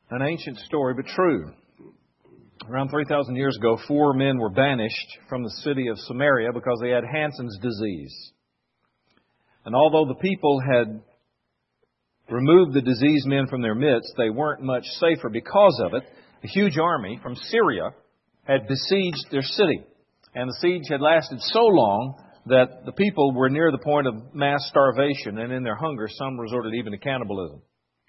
An ancient story, but true. Around 3,000 years ago, 4 men were banished from the city of Samaria because they had Hansen's disease. And although the people had removed the diseased men from their midst, they weren't much safer because of it. A huge army from Syria had besieged their city. And the siege had lasted so long that the people were near the point of mass starvation. And in their hunger, some resorted even to cannibalism.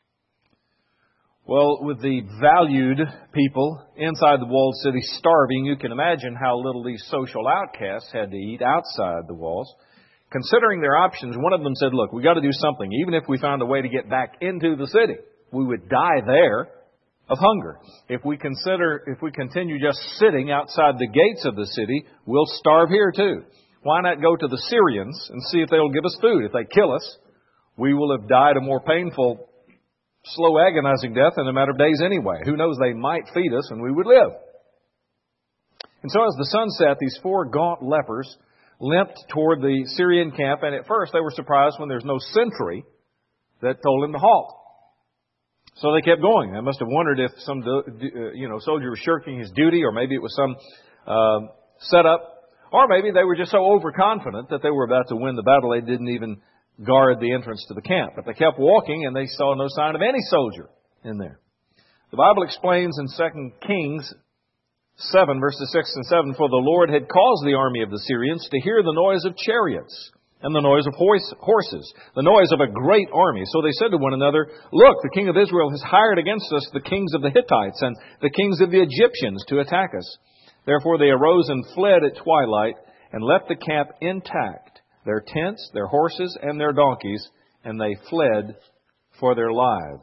Well, with the valued people inside the walled city starving, you can imagine how little these social outcasts had to eat outside the walls. Considering their options, one of them said, look, we've got to do something. Even if we found a way to get back into the city, we would die there of hunger. If we continue just sitting outside the gates of the city, we'll starve here too. Why not go to the Syrians and see if they'll give us food? If they kill us, we will have died a more painful, slow, agonizing death in a matter of days anyway. Who knows, they might feed us and we would live. And so as the sun set, these 4 gaunt lepers limped toward the Syrian camp, and at first they were surprised when there's no sentry that told them to halt. So they kept going. They must have wondered if some soldier was shirking his duty, or maybe it was some setup, or maybe they were just so overconfident that they were about to win the battle they didn't even guard the entrance to the camp. But they kept walking, and they saw no sign of any soldier in there. The Bible explains in 2 Kings 7, verses 6 and 7, for the Lord had caused the army of the Syrians to hear the noise of chariots and the noise of horses, the noise of a great army. So they said to one another, look, the king of Israel has hired against us the kings of the Hittites and the kings of the Egyptians to attack us. Therefore they arose and fled at twilight and left the camp intact, their tents, their horses, and their donkeys, and they fled for their lives.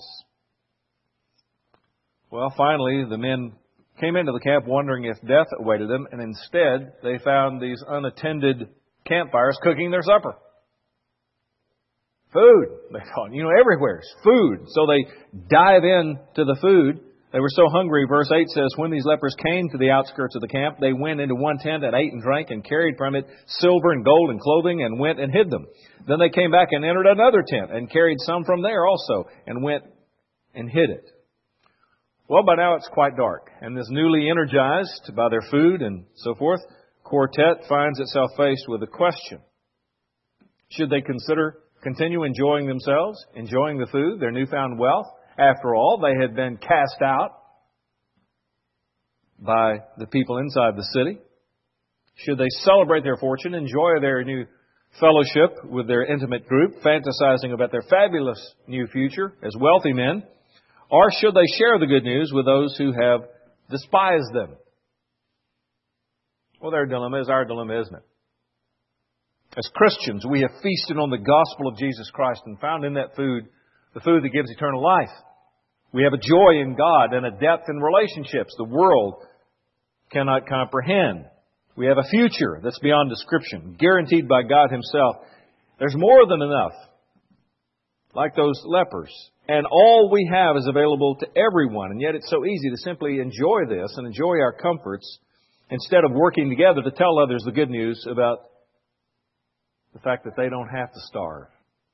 Well, finally, the men came into the camp wondering if death awaited them, and instead they found these unattended campfires cooking their supper. Food, they thought. Everywhere's food. So they dive in to the food. They were so hungry, verse 8 says, when these lepers came to the outskirts of the camp, they went into one tent and ate and drank and carried from it silver and gold and clothing and went and hid them. Then they came back and entered another tent and carried some from there also and went and hid it. Well, by now it's quite dark, and this newly energized by their food and so forth quartet finds itself faced with a question. Should they continue enjoying themselves, enjoying the food, their newfound wealth? After all, they had been cast out by the people inside the city. Should they celebrate their fortune, enjoy their new fellowship with their intimate group, fantasizing about their fabulous new future as wealthy men? Or should they share the good news with those who have despised them? Well, their dilemma is our dilemma, isn't it? As Christians, we have feasted on the gospel of Jesus Christ and found in that food the food that gives eternal life. We have a joy in God and a depth in relationships the world cannot comprehend. We have a future that's beyond description, guaranteed by God Himself. There's more than enough, like those lepers. And all we have is available to everyone. And yet it's so easy to simply enjoy this and enjoy our comforts instead of working together to tell others the good news about the fact that they don't have to starve.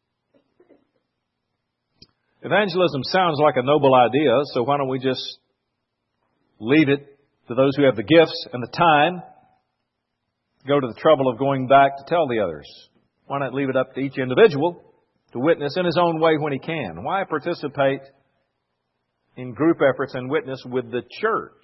Evangelism sounds like a noble idea, so why don't we just leave it to those who have the gifts and the time to go to the trouble of going back to tell the others? Why not leave it up to each individual to witness in his own way when he can? Why participate in group efforts and witness with the church?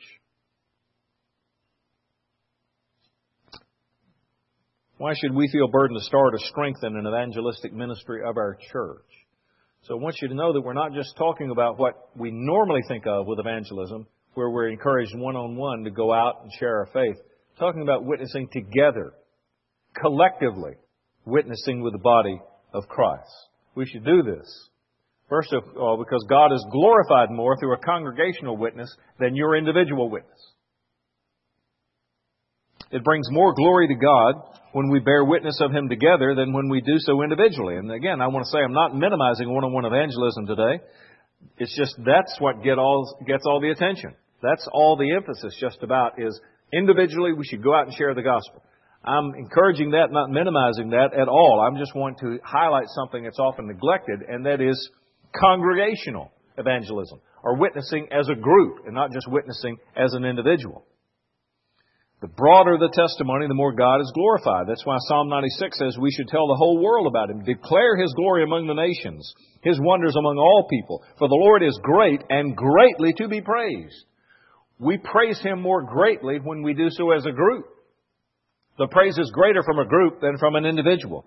Why should we feel burdened to start or strengthen an evangelistic ministry of our church? So I want you to know that we're not just talking about what we normally think of with evangelism, where we're encouraged one-on-one to go out and share our faith. We're talking about witnessing together, collectively, witnessing with the body of Christ. We should do this. First of all, because God is glorified more through a congregational witness than your individual witness. It brings more glory to God when we bear witness of Him together than when we do so individually. And again, I want to say I'm not minimizing one-on-one evangelism today. It's just that's what gets all the attention. That's all the emphasis just about is individually we should go out and share the gospel. I'm encouraging that, not minimizing that at all. I'm just wanting to highlight something that's often neglected, and that is congregational evangelism. are witnessing as a group and not just witnessing as an individual. The broader the testimony, the more God is glorified. That's why Psalm 96 says we should tell the whole world about Him, declare His glory among the nations, His wonders among all people. For the Lord is great and greatly to be praised. We praise Him more greatly when we do so as a group. The praise is greater from a group than from an individual.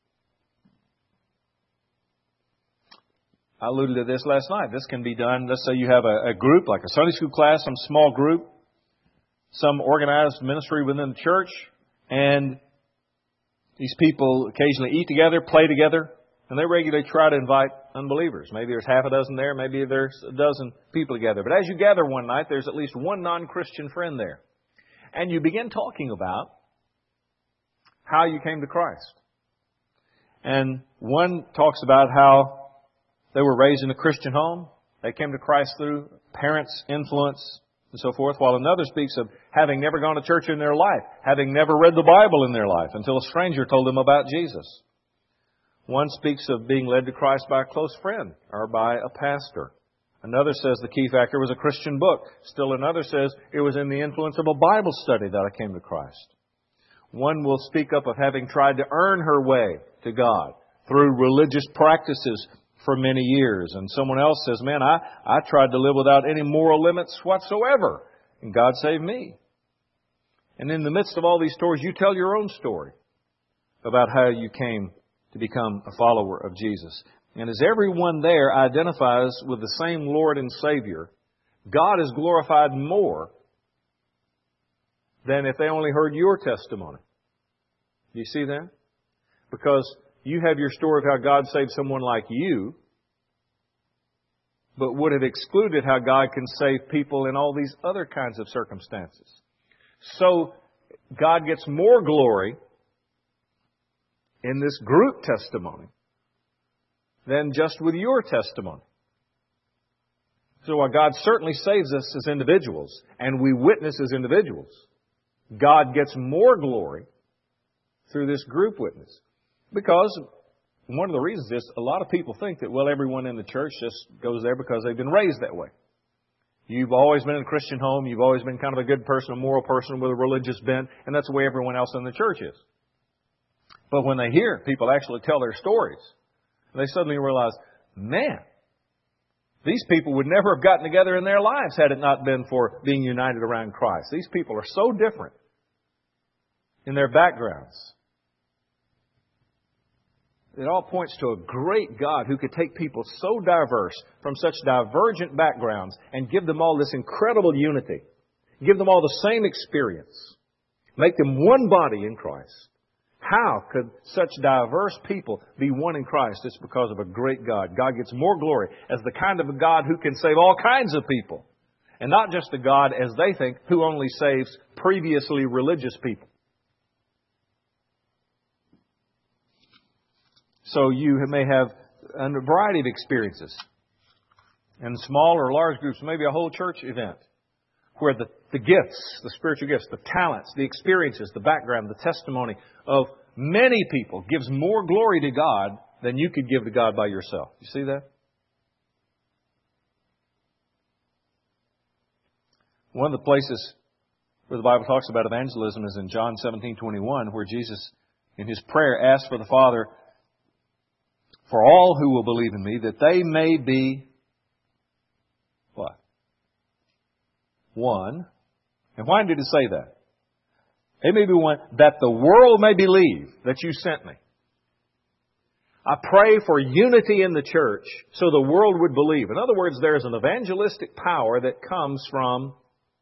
I alluded to this last night. This can be done, let's say you have a group, like a Sunday school class, some small group, some organized ministry within the church, and these people occasionally eat together, play together, and they regularly try to invite unbelievers. Maybe there's half a dozen there, maybe there's a dozen people together. But as you gather one night, there's at least one non-Christian friend there. And you begin talking about how you came to Christ. And one talks about how they were raised in a Christian home. They came to Christ through parents' influence and so forth, while another speaks of having never gone to church in their life, having never read the Bible in their life until a stranger told them about Jesus. One speaks of being led to Christ by a close friend or by a pastor. Another says the key factor was a Christian book. Still another says it was in the influence of a Bible study that I came to Christ. One will speak up of having tried to earn her way to God through religious practices for many years. And someone else says, man, I tried to live without any moral limits whatsoever, and God saved me. And in the midst of all these stories, you tell your own story about how you came to become a follower of Jesus. And as everyone there identifies with the same Lord and Savior, God is glorified more than if they only heard your testimony. Do you see that? Because you have your story of how God saved someone like you, but would have excluded how God can save people in all these other kinds of circumstances. So God gets more glory in this group testimony than just with your testimony. So while God certainly saves us as individuals, and we witness as individuals, God gets more glory through this group witness. Because one of the reasons is a lot of people think that, well, everyone in the church just goes there because they've been raised that way. You've always been in a Christian home. You've always been kind of a good person, a moral person with a religious bent, and that's the way everyone else in the church is. But when they hear people actually tell their stories, they suddenly realize, man, these people would never have gotten together in their lives had it not been for being united around Christ. These people are so different in their backgrounds. It all points to a great God who could take people so diverse from such divergent backgrounds and give them all this incredible unity. Give them all the same experience. Make them one body in Christ. How could such diverse people be one in Christ? It's because of a great God. God gets more glory as the kind of a God who can save all kinds of people. And not just a God, as they think, who only saves previously religious people. So you may have a variety of experiences. In small or large groups, maybe a whole church event, where the gifts, the spiritual gifts, the talents, the experiences, the background, the testimony of many people gives more glory to God than you could give to God by yourself. You see that? One of the places where the Bible talks about evangelism is in John 17:21, where Jesus, in His prayer, asked for the Father, for all who will believe in Me, that they may be, what? One. And why did it say that? They may be one, that the world may believe that You sent Me. I pray for unity in the church so the world would believe. In other words, there is an evangelistic power that comes from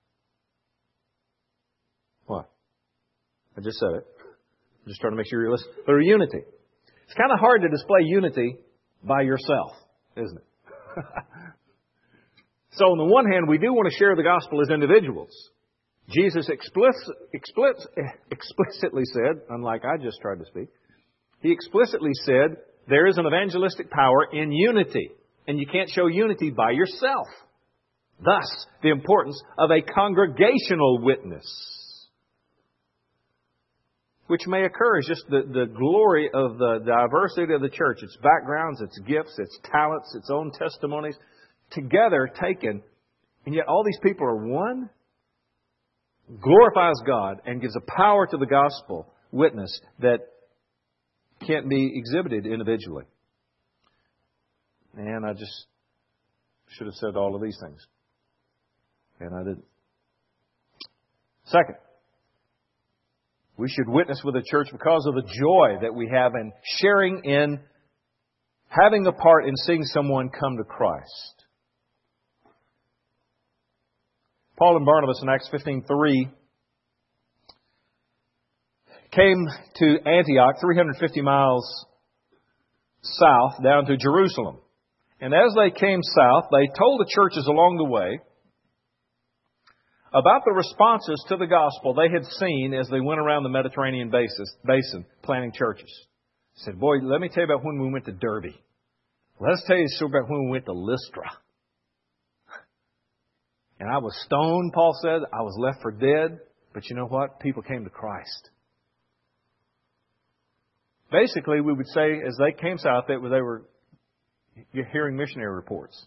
what? I just said it. I'm just trying to make sure you're listening. Through unity. It's kind of hard to display unity by yourself, isn't it? So on the one hand, we do want to share the gospel as individuals. Jesus explicitly said, unlike I just tried to speak, He explicitly said there is an evangelistic power in unity, and you can't show unity by yourself. Thus, the importance of a congregational witness, which may occur as just the glory of the diversity of the church, its backgrounds, its gifts, its talents, its own testimonies, together taken, and yet all these people are one, glorifies God and gives a power to the gospel witness that can't be exhibited individually. And I just should have said all of these things. And I didn't. Second, we should witness with the church because of the joy that we have in sharing in having a part in seeing someone come to Christ. Paul and Barnabas in Acts 15:3 came to Antioch, 350 miles south, down to Jerusalem. And as they came south, they told the churches along the way about the responses to the gospel they had seen as they went around the Mediterranean basin planting churches. They said, boy, let me tell you about when we went to Derbe. Let's tell you a story about when we went to Lystra. And I was stoned, Paul said. I was left for dead. But you know what? People came to Christ. Basically, we would say, as they came south, they were hearing missionary reports.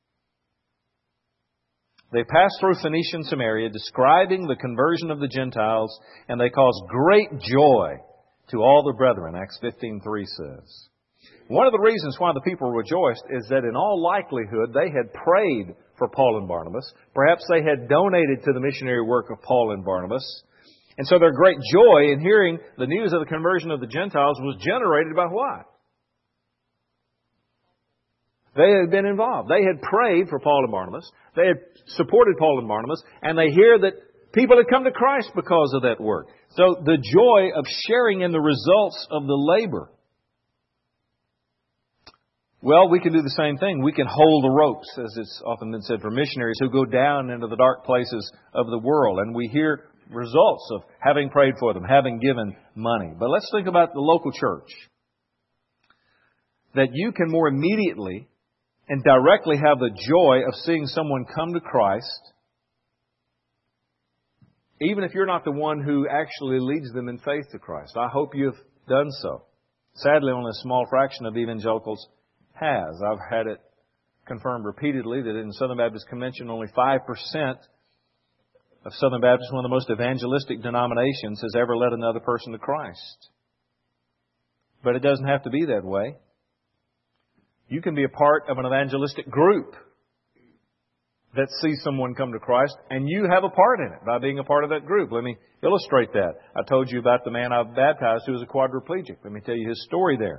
They passed through Phoenicia and Samaria, describing the conversion of the Gentiles, and they caused great joy to all the brethren, Acts 15:3 says. One of the reasons why the people rejoiced is that in all likelihood they had prayed for Paul and Barnabas. Perhaps they had donated to the missionary work of Paul and Barnabas. And so their great joy in hearing the news of the conversion of the Gentiles was generated by what? They had been involved. They had prayed for Paul and Barnabas. They had supported Paul and Barnabas. And they hear that people had come to Christ because of that work. So the joy of sharing in the results of the labor. Well, we can do the same thing. We can hold the ropes, as it's often been said, for missionaries who go down into the dark places of the world. And we hear results of having prayed for them, having given money. But let's think about the local church. That you can more immediately and directly have the joy of seeing someone come to Christ, even if you're not the one who actually leads them in faith to Christ. I hope you've done so. Sadly, only a small fraction of evangelicals has. I've had it confirmed repeatedly that in Southern Baptist Convention, only 5% of Southern Baptists, one of the most evangelistic denominations, has ever led another person to Christ. But it doesn't have to be that way. You can be a part of an evangelistic group that sees someone come to Christ, and you have a part in it by being a part of that group. Let me illustrate that. I told you about the man I baptized who was a quadriplegic. Let me tell you his story there.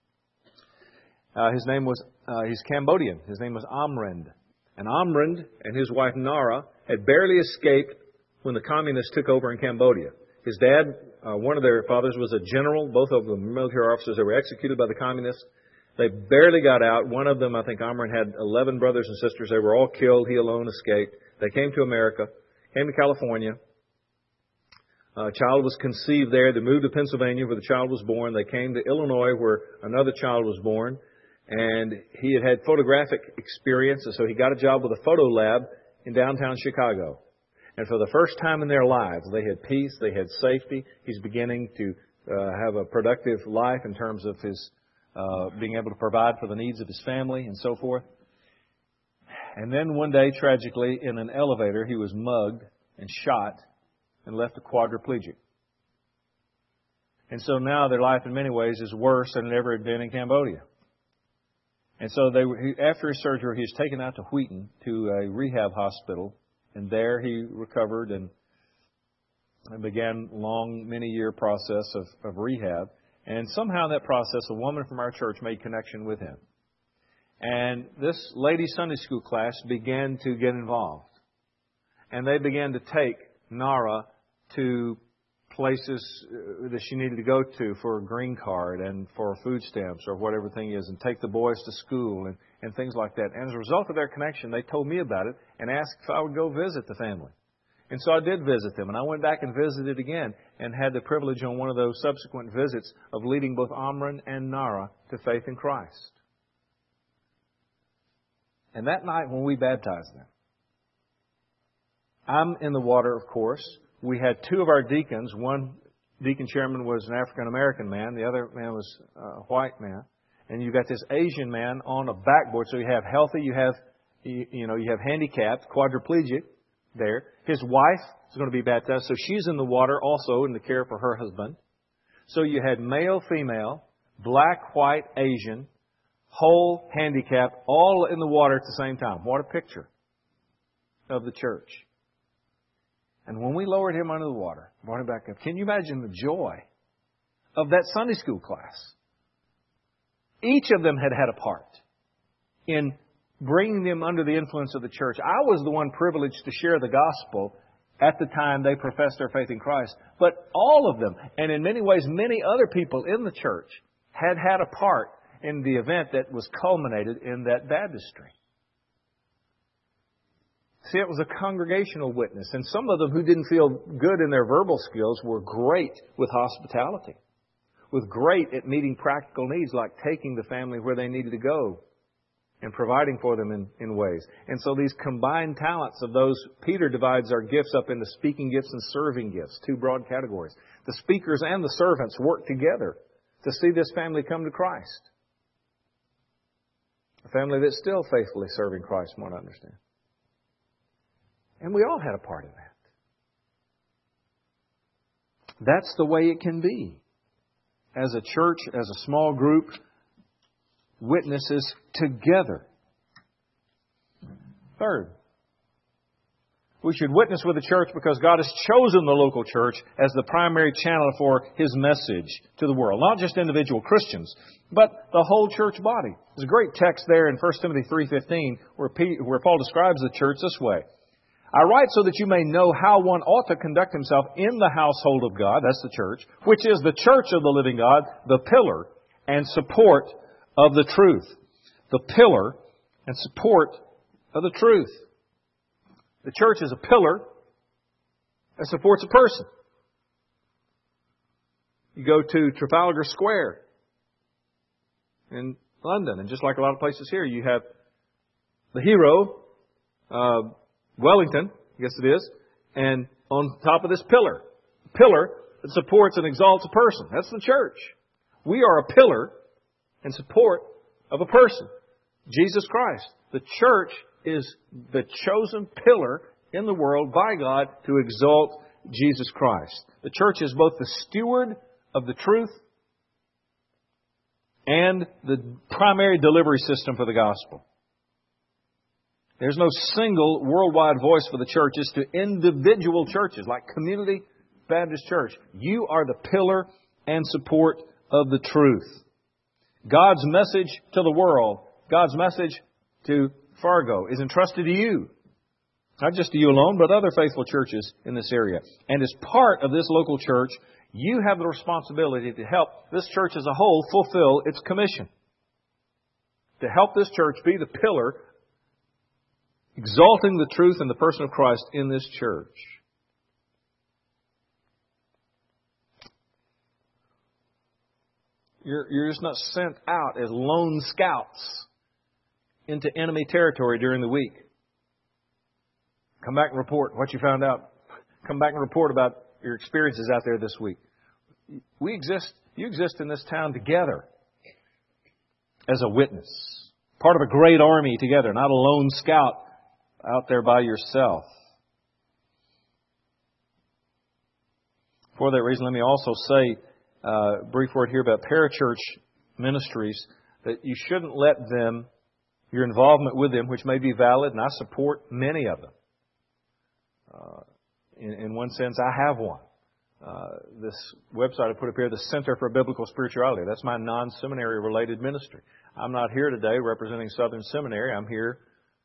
He's Cambodian. His name was Amrind. And Amrind and his wife Nara had barely escaped when the communists took over in Cambodia. His dad, one of their fathers, was a general. Both of them military officers that were executed by the communists. They barely got out. One of them, I think Amrind, had 11 brothers and sisters. They were all killed. He alone escaped. They came to America, came to California. A child was conceived there. They moved to Pennsylvania where the child was born. They came to Illinois where another child was born. And he had photographic experience, and so he got a job with a photo lab in downtown Chicago. And for the first time in their lives, they had peace, they had safety. He's beginning to have a productive life in terms of his being able to provide for the needs of his family and so forth. And then one day, tragically, in an elevator, he was mugged and shot and left a quadriplegic. And so now their life in many ways is worse than it ever had been in Cambodia. And so after his surgery, he was taken out to Wheaton to a rehab hospital. And there he recovered and began a long, many-year process of rehab. And somehow in that process, a woman from our church made connection with him. And this ladies' Sunday school class began to get involved. And they began to take Nara to places that she needed to go to for a green card and for food stamps or whatever thing is, and take the boys to school and things like that. And as a result of their connection, they told me about it and asked if I would go visit the family. And so I did visit them, and I went back and visited again and had the privilege on one of those subsequent visits of leading both Amran and Nara to faith in Christ. And that night when we baptized them, I'm in the water, of course. We had two of our deacons. One deacon chairman was an African-American man. The other man was a white man. And you've got this Asian man on a backboard. So you have healthy, you have You have handicapped, quadriplegic there. His wife is going to be baptized, so she's in the water also in the care for her husband. So you had male, female, black, white, Asian, whole, handicapped, all in the water at the same time. What a picture of the church. And when we lowered him under the water, brought him back up, can you imagine the joy of that Sunday school class? Each of them had had a part in bringing them under the influence of the church. I was the one privileged to share the gospel at the time they professed their faith in Christ. But all of them, and in many ways many other people in the church, had had a part in the event that was culminated in that baptistry. See, it was a congregational witness, and some of them who didn't feel good in their verbal skills were great with hospitality, with great at meeting practical needs like taking the family where they needed to go and providing for them in ways. And so these combined talents of those, Peter divides our gifts up into speaking gifts and serving gifts, two broad categories. The speakers and the servants work together to see this family come to Christ. A family that's still faithfully serving Christ, from what I understand. And we all had a part in that. That's the way it can be. As a church, as a small group, witnesses together. Third, we should witness with the church because God has chosen the local church as the primary channel for His message to the world. Not just individual Christians, but the whole church body. There's a great text there in 1 Timothy 3:15 where Paul describes the church this way. I write so that you may know how one ought to conduct himself in the household of God, that's the church, which is the church of the living God, the pillar and support of the truth. The pillar and support of the truth. The church is a pillar that supports a person. You go to Trafalgar Square in London, and just like a lot of places here, you have the hero, Wellington, I guess it is, and on top of this pillar that supports and exalts a person. That's the church. We are a pillar in support of a person, Jesus Christ. The church is the chosen pillar in the world by God to exalt Jesus Christ. The church is both the steward of the truth and the primary delivery system for the gospel. There's no single worldwide voice for the church. It's to individual churches like Community Baptist Church. You are the pillar and support of the truth. God's message to the world, God's message to Fargo is entrusted to you. Not just to you alone, but other faithful churches in this area. And as part of this local church, you have the responsibility to help this church as a whole fulfill its commission. To help this church be the pillar exalting the truth and the person of Christ in this church. You're just not sent out as lone scouts into enemy territory during the week. Come back and report what you found out. Come back and report about your experiences out there this week. You exist in this town together as a witness. Part of a great army together, not a lone scout out there by yourself. For that reason, let me also say a brief word here about parachurch ministries, that you shouldn't let them, your involvement with them, which may be valid, and I support many of them. In one sense, I have one. This website I put up here, the Center for Biblical Spirituality, that's my non-seminary related ministry. I'm not here today representing Southern Seminary. I'm here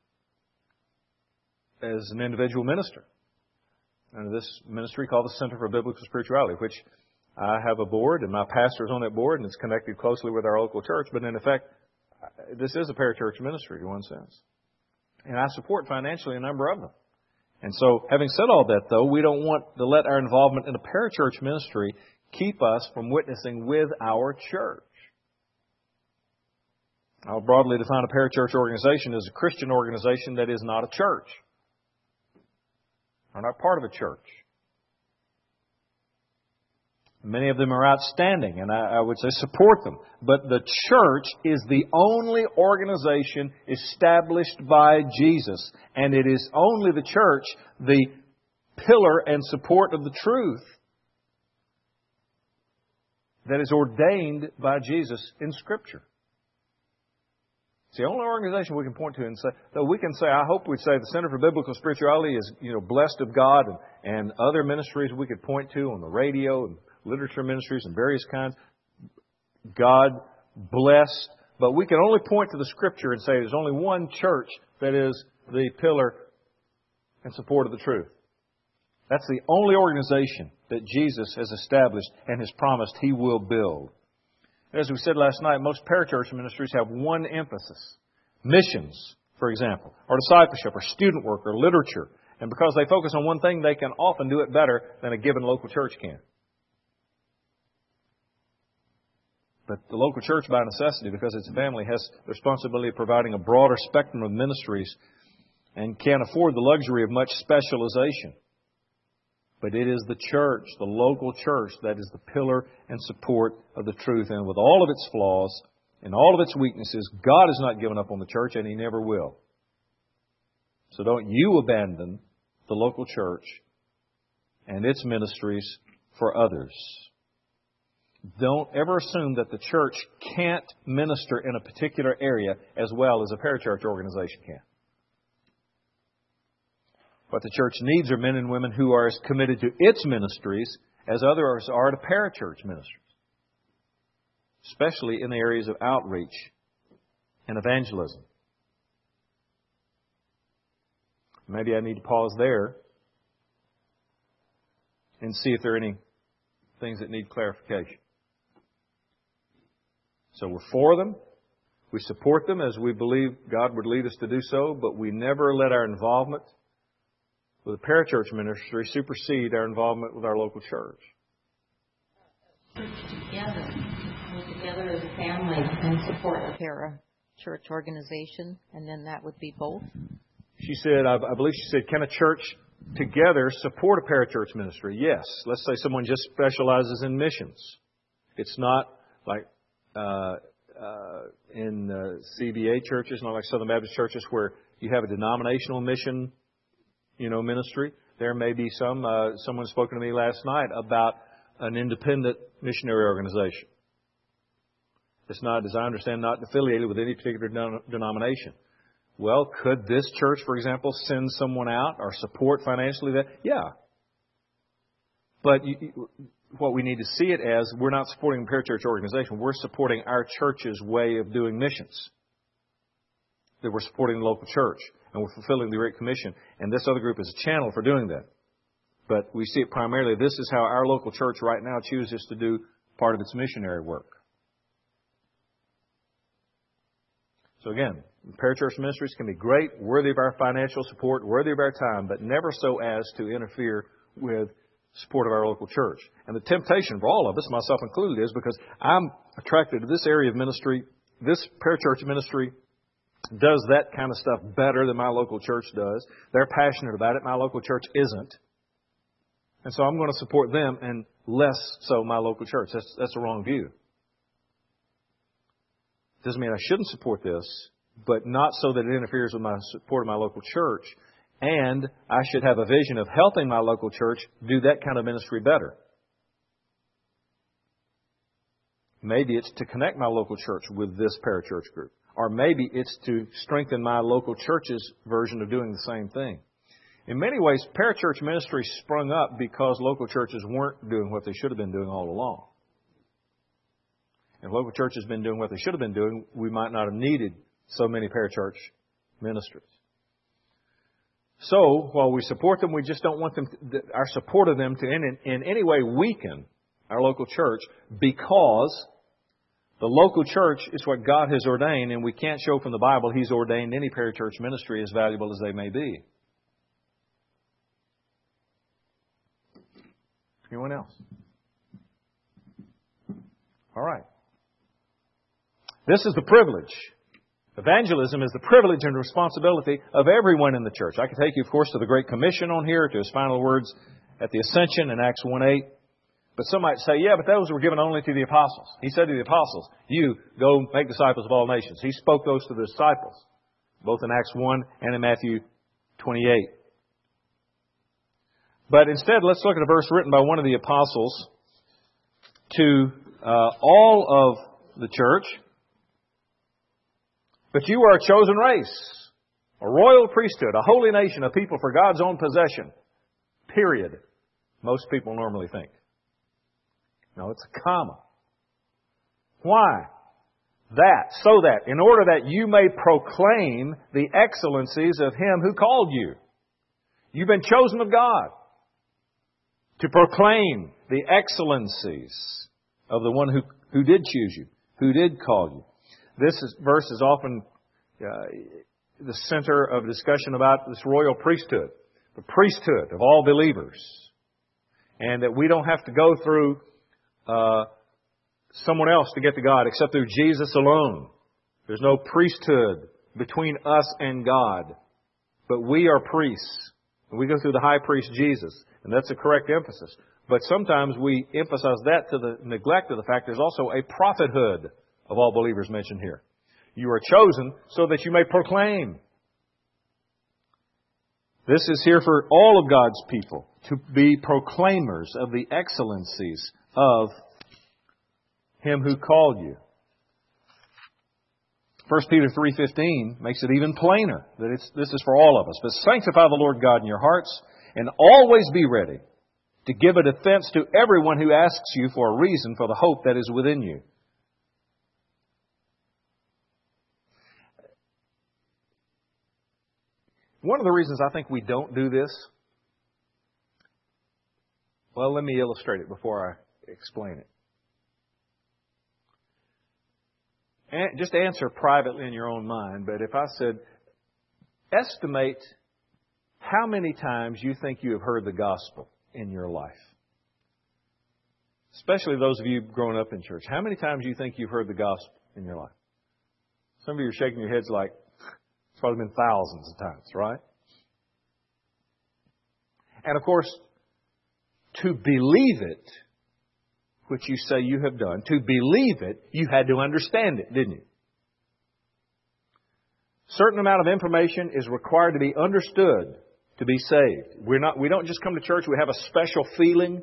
as an individual minister under this ministry called the Center for Biblical Spirituality, which I have a board, and my pastor is on that board, and it's connected closely with our local church. But in effect, this is a parachurch ministry in one sense. And I support financially a number of them. And so, having said all that, though, we don't want to let our involvement in a parachurch ministry keep us from witnessing with our church. I'll broadly define a parachurch organization as a Christian organization that is not a church. Are not part of a church. Many of them are outstanding, and I would say support them. But the church is the only organization established by Jesus. And it is only the church, the pillar and support of the truth, that is ordained by Jesus in Scripture. It's the only organization we can point to and say, though we can say, I hope we'd say the Center for Biblical Spirituality is, blessed of God, and other ministries we could point to on the radio and literature ministries and various kinds. God blessed. But we can only point to the Scripture and say there's only one church that is the pillar and support of the truth. That's the only organization that Jesus has established and has promised He will build. As we said last night, most parachurch ministries have one emphasis. Missions, for example, or discipleship, or student work, or literature. And because they focus on one thing, they can often do it better than a given local church can. But the local church, by necessity, because it's a family, has the responsibility of providing a broader spectrum of ministries and can't afford the luxury of much specialization. But it is the church, the local church, that is the pillar and support of the truth. And with all of its flaws and all of its weaknesses, God has not given up on the church, and He never will. So don't you abandon the local church and its ministries for others. Don't ever assume that the church can't minister in a particular area as well as a parachurch organization can. What the church needs are men and women who are as committed to its ministries as others are to parachurch ministries, especially in the areas of outreach and evangelism. Maybe I need to pause there and see if there are any things that need clarification. So we're for them. We support them as we believe God would lead us to do so, but we never let our involvement with the parachurch ministry supersede our involvement with our local church. Together as a family and support a para-church organization, and then that would be both? She said, I believe she said, can a church together support a parachurch ministry? Yes. Let's say someone just specializes in missions. It's not like in CBA churches, not like Southern Baptist churches where you have a denominational mission ministry. There may be someone spoke to me last night about an independent missionary organization. It's not, as I understand, not affiliated with any particular denomination. Well, could this church, for example, send someone out or support financially that? Yeah. But what we need to see it as, we're not supporting a parachurch organization. We're supporting our church's way of doing missions. That we're supporting the local church. And we're fulfilling the Great Commission. And this other group is a channel for doing that. But we see it primarily, this is how our local church right now chooses to do part of its missionary work. So again, parachurch ministries can be great, worthy of our financial support, worthy of our time, but never so as to interfere with support of our local church. And the temptation for all of us, myself included, is because I'm attracted to this area of ministry, this parachurch ministry does that kind of stuff better than my local church does. They're passionate about it. My local church isn't. And so I'm going to support them and less so my local church. That's the wrong view. Doesn't mean I shouldn't support this, but not so that it interferes with my support of my local church. And I should have a vision of helping my local church do that kind of ministry better. Maybe it's to connect my local church with this parachurch group. Or maybe it's to strengthen my local church's version of doing the same thing. In many ways, parachurch ministry sprung up because local churches weren't doing what they should have been doing all along. If local churches had been doing what they should have been doing, we might not have needed so many parachurch ministries. So, while we support them, we just don't want our support of them to in any way weaken our local church, because the local church is what God has ordained, and we can't show from the Bible He's ordained any parachurch ministry, as valuable as they may be. Anyone else? All right. This is the privilege. Evangelism is the privilege and responsibility of everyone in the church. I could take you, of course, to the Great Commission on here, to His final words at the Ascension in Acts 1:8. But some might say, yeah, but those were given only to the apostles. He said to the apostles, you go make disciples of all nations. He spoke those to the disciples, both in Acts 1 and in Matthew 28. But instead, let's look at a verse written by one of the apostles to all of the church. But you are a chosen race, a royal priesthood, a holy nation, a people for God's own possession. Period. Most people normally think. No, it's a comma. Why? So that, in order that you may proclaim the excellencies of Him who called you. You've been chosen of God to proclaim the excellencies of the one who did choose you, who did call you. Verse is often the center of discussion about this royal priesthood, the priesthood of all believers, and that we don't have to go through someone else to get to God except through Jesus alone. There's no priesthood between us and God, but we are priests. And we go through the high priest Jesus, and that's a correct emphasis. But sometimes we emphasize that to the neglect of the fact there's also a prophethood of all believers mentioned here. You are chosen so that you may proclaim. This is here for all of God's people, to be proclaimers of the excellencies of Him who called you. 1 Peter 3:15 makes it even plainer that this is for all of us. But sanctify the Lord God in your hearts, and always be ready to give a defense to everyone who asks you for a reason for the hope that is within you. One of the reasons I think we don't do this, well, let me illustrate it before I explain it. And just answer privately in your own mind, but if I said, estimate how many times you think you have heard the gospel in your life. Especially those of you growing up in church. How many times do you think you've heard the gospel in your life? Some of you are shaking your heads like, it's probably been thousands of times, right? And of course, to believe it, which you say you have done, to believe it, you had to understand it, didn't you? Certain amount of information is required to be understood to be saved. We don't just come to church, we have a special feeling,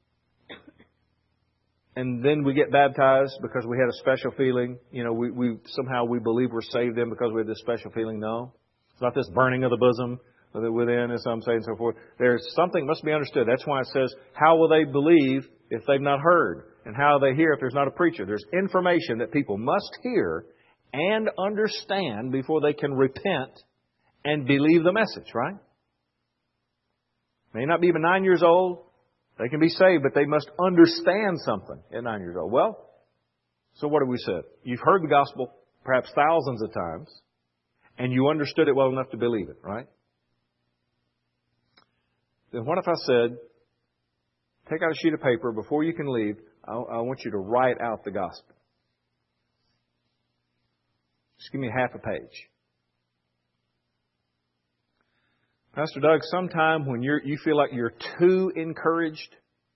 and then we get baptized because we had a special feeling. You know, we somehow we believe we're saved in because we have this special feeling. No. It's not this burning of the bosom within, as some say, and so forth. There's something must be understood. That's why it says, how will they believe if they've not heard? And how will they hear if there's not a preacher? There's information that people must hear and understand before they can repent and believe the message, right? May not be even 9 years old. They can be saved, but they must understand something at 9 years old. Well, so what have we said? You've heard the gospel perhaps thousands of times, and you understood it well enough to believe it, right? Then what if I said, take out a sheet of paper before you can leave, I want you to write out the gospel. Just give me half a page. Pastor Doug, sometime when you feel like you're too encouraged,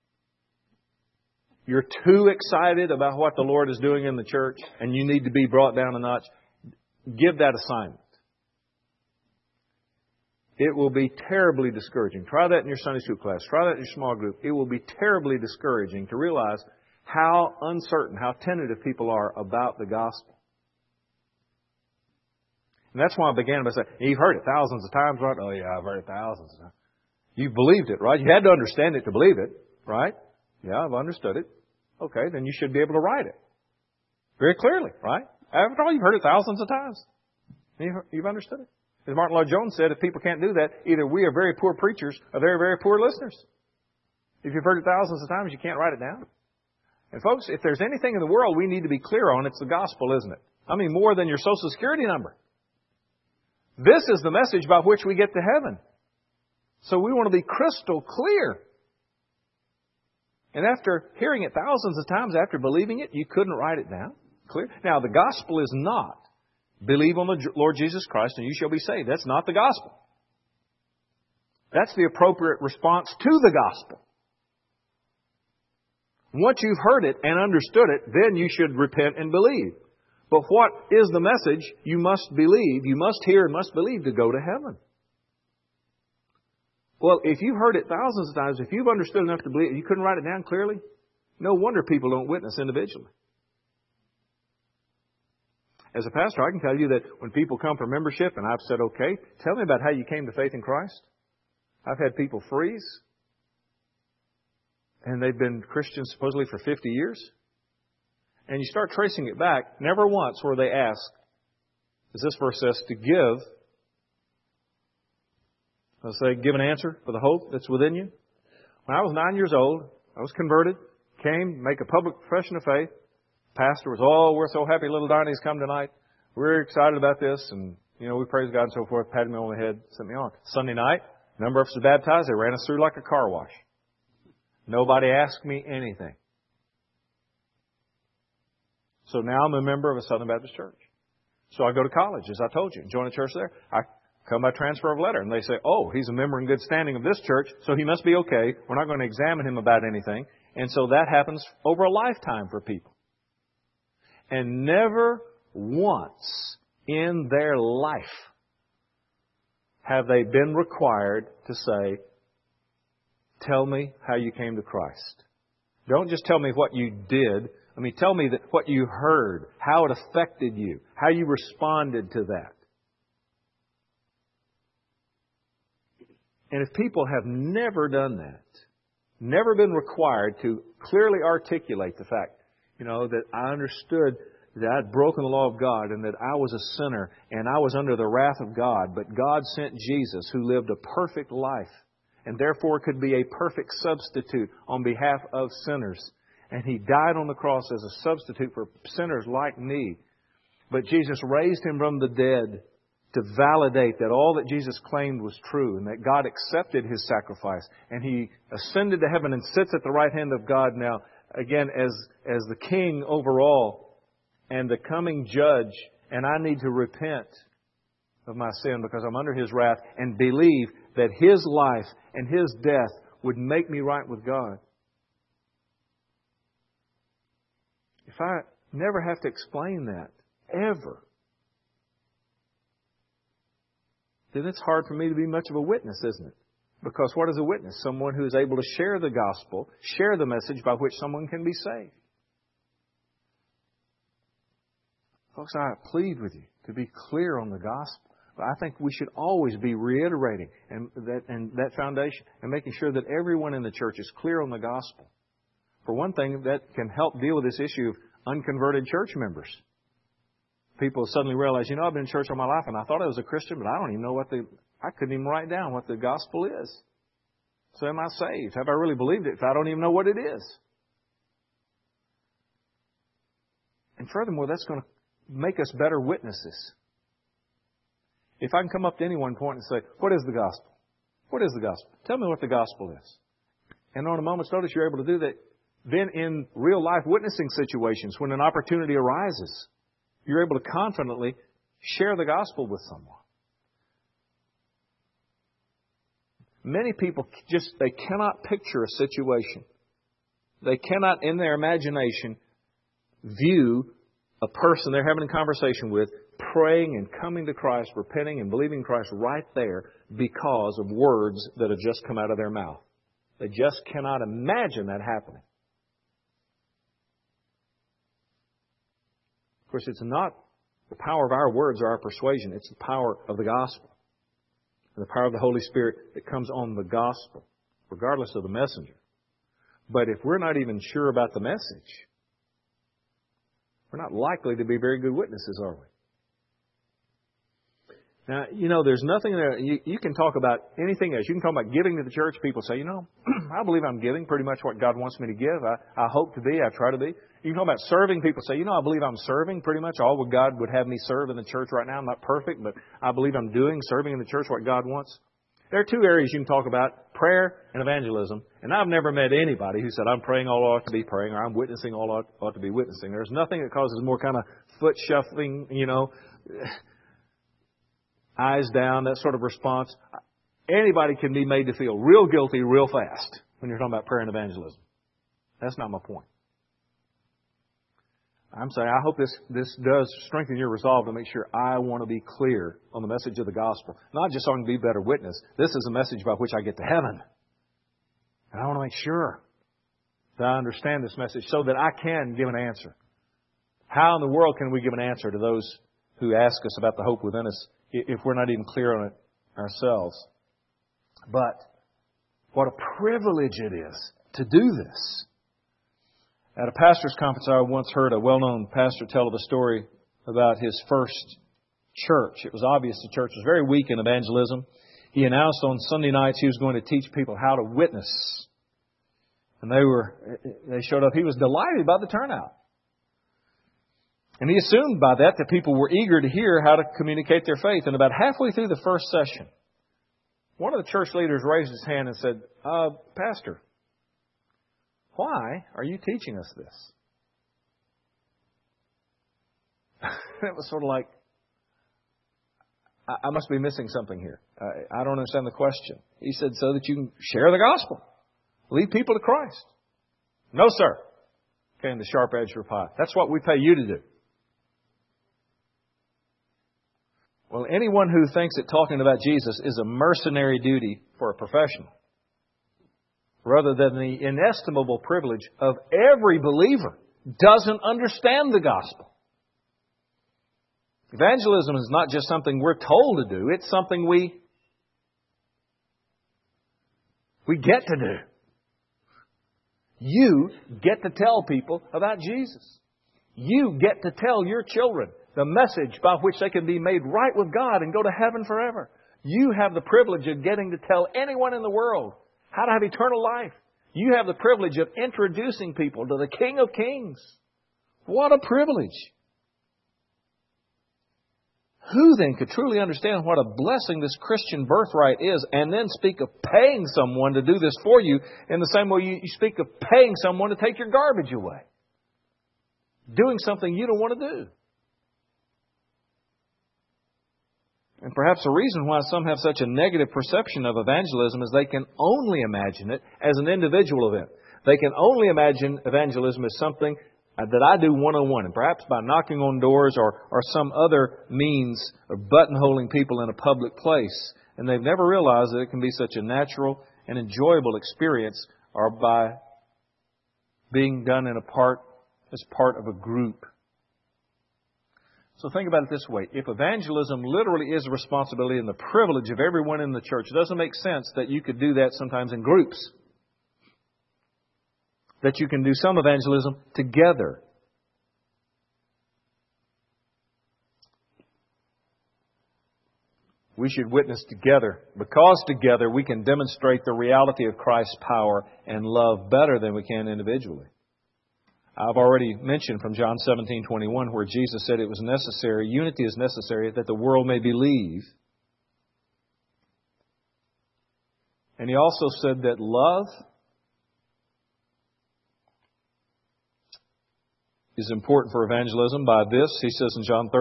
you're too excited about what the Lord is doing in the church, and you need to be brought down a notch, give that assignment. It will be terribly discouraging. Try that in your Sunday school class. Try that in your small group. It will be terribly discouraging to realize how uncertain, how tentative people are about the gospel. And that's why I began by saying, you've heard it thousands of times, right? Oh, yeah, I've heard it thousands of times. You've believed it, right? You had to understand it to believe it, right? Yeah, I've understood it. Okay, then you should be able to write it very clearly, right? After all, you've heard it thousands of times. You've understood it. As Martin Lloyd-Jones said, if people can't do that, either we are very poor preachers or very, very poor listeners. If you've heard it thousands of times, you can't write it down. And folks, if there's anything in the world we need to be clear on, it's the gospel, isn't it? I mean, more than your Social Security number. This is the message by which we get to heaven. So we want to be crystal clear. And after hearing it thousands of times, after believing it, you couldn't write it down. Clear? Now, the gospel is not, believe on the Lord Jesus Christ and you shall be saved. That's not the gospel. That's the appropriate response to the gospel. Once you've heard it and understood it, then you should repent and believe. But what is the message? You must believe. You must hear and must believe to go to heaven. Well, if you've heard it thousands of times, if you've understood enough to believe, you couldn't write it down clearly? No wonder people don't witness individually. As a pastor, I can tell you that when people come for membership and I've said, okay, tell me about how you came to faith in Christ. I've had people freeze. And they've been Christians supposedly for 50 years. And you start tracing it back, never once were they asked, as this verse says, to give. Let's say, give an answer for the hope that's within you. When I was 9 years old, I was converted, came, make a public profession of faith. Pastor was, oh, we're so happy little Donnie's come tonight. We're excited about this. And, we praise God and so forth. Patted me on the head, sent me on. Sunday night, a number of us were baptized. They ran us through like a car wash. Nobody asked me anything. So now I'm a member of a Southern Baptist church. So I go to college, as I told you, and join a church there. I come by transfer of letter, and they say, oh, he's a member in good standing of this church, so he must be okay. We're not going to examine him about anything. And so that happens over a lifetime for people. And never once in their life have they been required to say, tell me how you came to Christ. Don't just tell me what you did. Tell me what you heard, how it affected you, how you responded to that. And if people have never done that, never been required to clearly articulate the fact, that I understood that I'd broken the law of God and that I was a sinner and I was under the wrath of God, but God sent Jesus who lived a perfect life and therefore could be a perfect substitute on behalf of sinners. And He died on the cross as a substitute for sinners like me. But Jesus raised Him from the dead to validate that all that Jesus claimed was true and that God accepted His sacrifice. And He ascended to heaven and sits at the right hand of God now, again, as the King over all and the coming Judge. And I need to repent of my sin because I'm under His wrath and believe that His life and His death would make me right with God. If I never have to explain that, ever, then it's hard for me to be much of a witness, isn't it? Because what is a witness? Someone who is able to share the gospel, share the message by which someone can be saved. Folks, I plead with you to be clear on the gospel. I think we should always be reiterating that foundation and making sure that everyone in the church is clear on the gospel. For one thing, that can help deal with this issue of unconverted church members. People suddenly realize, I've been in church all my life and I thought I was a Christian, but I don't even know I couldn't even write down what the gospel is. So am I saved? Have I really believed it if I don't even know what it is? And furthermore, that's going to make us better witnesses. If I can come up to any one point and say, what is the gospel? What is the gospel? Tell me what the gospel is. And on a moment's notice, you're able to do that. Then in real life witnessing situations, when an opportunity arises, you're able to confidently share the gospel with someone. Many people they cannot picture a situation. They cannot, in their imagination, view a person they're having a conversation with, praying and coming to Christ, repenting and believing Christ right there because of words that have just come out of their mouth. They just cannot imagine that happening. Of course, it's not the power of our words or our persuasion. It's the power of the gospel. And the power of the Holy Spirit that comes on the gospel, regardless of the messenger. But if we're not even sure about the message, we're not likely to be very good witnesses, are we? Now, there's nothing there. You can talk about anything else. You can talk about giving to the church. People say, I believe I'm giving pretty much what God wants me to give. I hope to be. I try to be. You can talk about serving. People say, I believe I'm serving pretty much all what God would have me serve in the church right now. I'm not perfect, but I believe I'm serving in the church what God wants. There are two areas you can talk about, prayer and evangelism. And I've never met anybody who said, I'm praying all I ought to be praying, or I'm witnessing all I ought to be witnessing. There's nothing that causes more kind of foot shuffling, eyes down, that sort of response. Anybody can be made to feel real guilty real fast when you're talking about prayer and evangelism. That's not my point. I'm saying I hope this does strengthen your resolve to make sure I want to be clear on the message of the gospel. Not just so I can be a better witness. This is a message by which I get to heaven. And I want to make sure that I understand this message so that I can give an answer. How in the world can we give an answer to those who ask us about the hope within us if we're not even clear on it ourselves? But what a privilege it is to do this. At a pastor's conference, I once heard a well-known pastor tell the story about his first church. It was obvious the church was very weak in evangelism. He announced on Sunday nights he was going to teach people how to witness. And they showed up. He was delighted by the turnout. And he assumed by that people were eager to hear how to communicate their faith. And about halfway through the first session, one of the church leaders raised his hand and said, Pastor, why are you teaching us this? It was sort of like, I must be missing something here. I don't understand the question. He said, so that you can share the gospel. Lead people to Christ. No, sir, came the sharp-edged reply. That's what we pay you to do. Well, anyone who thinks that talking about Jesus is a mercenary duty for a professional, rather than the inestimable privilege of every believer, doesn't understand the gospel. Evangelism is not just something we're told to do. It's something we get to do. You get to tell people about Jesus. You get to tell your children the message by which they can be made right with God and go to heaven forever. You have the privilege of getting to tell anyone in the world how to have eternal life. You have the privilege of introducing people to the King of Kings. What a privilege. Who then could truly understand what a blessing this Christian birthright is and then speak of paying someone to do this for you in the same way you speak of paying someone to take your garbage away? Doing something you don't want to do. And perhaps the reason why some have such a negative perception of evangelism is they can only imagine it as an individual event. They can only imagine evangelism as something that I do one-on-one, and perhaps by knocking on doors or some other means of buttonholing people in a public place. And they've never realized that it can be such a natural and enjoyable experience or by being done as part of a group. So think about it this way. If evangelism literally is a responsibility and the privilege of everyone in the church, it doesn't make sense that you could do that sometimes in groups. That you can do some evangelism together. We should witness together because together we can demonstrate the reality of Christ's power and love better than we can individually. I've already mentioned from John 17:21 where Jesus said it was necessary, unity is necessary that the world may believe. And He also said that love is important for evangelism. By this, He says in John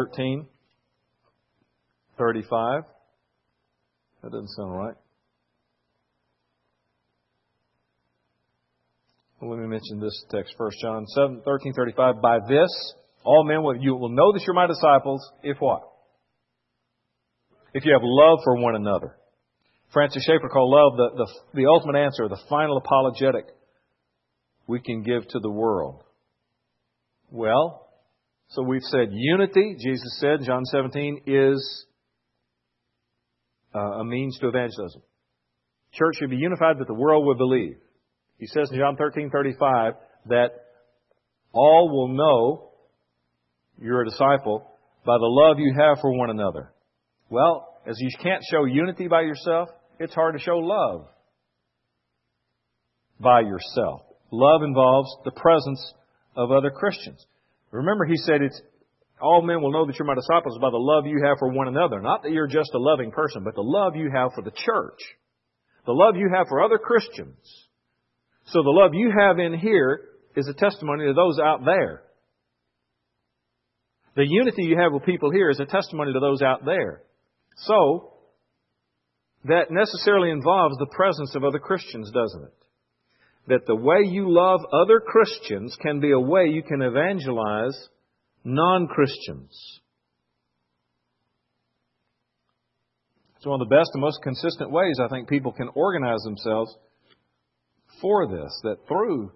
13:35. That doesn't sound right. Well, let me mention this text first. John 13:35. By this, all men will know that you're my disciples. If what? If you have love for one another. Francis Schaeffer called love the ultimate answer, the final apologetic we can give to the world. Well, so we've said unity, Jesus said in John 17, is a means to evangelism. Church should be unified that the world would believe. He says in John 13:35 that all will know you're a disciple by the love you have for one another. Well, as you can't show unity by yourself, it's hard to show love by yourself. Love involves the presence of other Christians. Remember, He said all men will know that you're my disciples by the love you have for one another. Not that you're just a loving person, but the love you have for the church. The love you have for other Christians. So the love you have in here is a testimony to those out there. The unity you have with people here is a testimony to those out there. So, that necessarily involves the presence of other Christians, doesn't it? That the way you love other Christians can be a way you can evangelize non-Christians. It's one of the best and most consistent ways I think people can organize themselves for this, that through,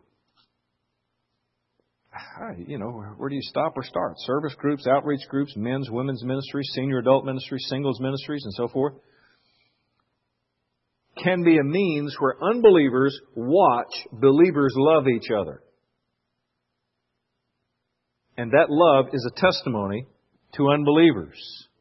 where do you stop or start? Service groups, outreach groups, men's, women's ministries, senior adult ministries, singles ministries, and so forth, can be a means where unbelievers watch believers love each other. And that love is a testimony to unbelievers.